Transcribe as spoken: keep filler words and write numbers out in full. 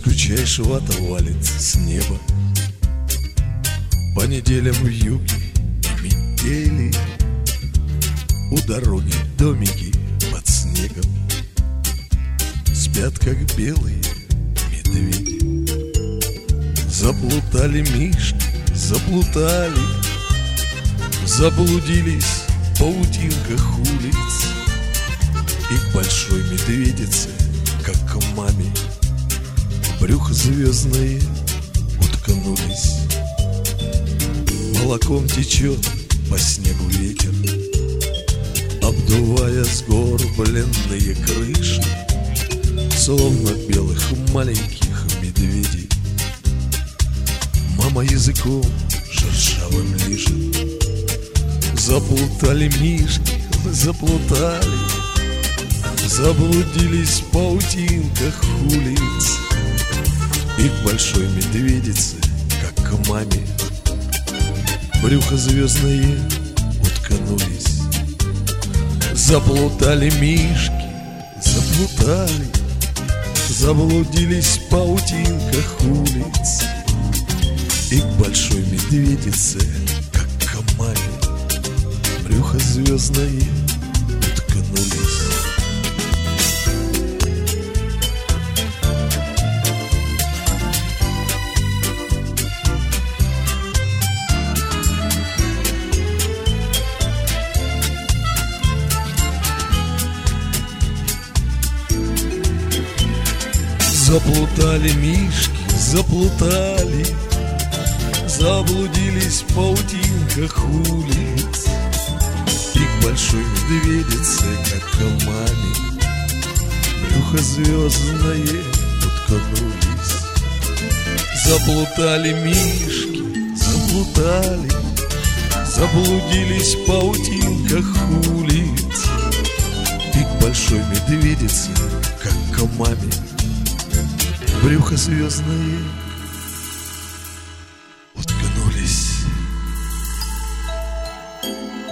скучаешь, вата валит с неба. По неделям в юге метели, у дороги домики под снегом. Спят, как белые медведи. Заплутали мишки, заплутали, заблудились в паутинках улиц. И к большой медведице, как к маме, брюхо звездное уткнулись. Молоком течет по снегу ветер, обдувая сгорбленные крыши, словно белых маленьких медведей. Мама языком шершавым лижет. Заплутали мишки, заплутали, заблудились в паутинках улиц. И к большой медведице, как к маме, брюхо звездное уткнулись. Заплутали мишки, заплутали, заблудились в паутинках улиц. И к большой медведице, как к маме, брюхо звездное уткнулись. Заплутали мишки, заплутали, заблудились в паутинках улиц. И к большой медведице, как к маме, брюхо звездное уткнулись. Заплутали мишки, заплутали, заблудились в паутинках улиц. И к большой медведице, как к маме, брюхо звездное уткнулись.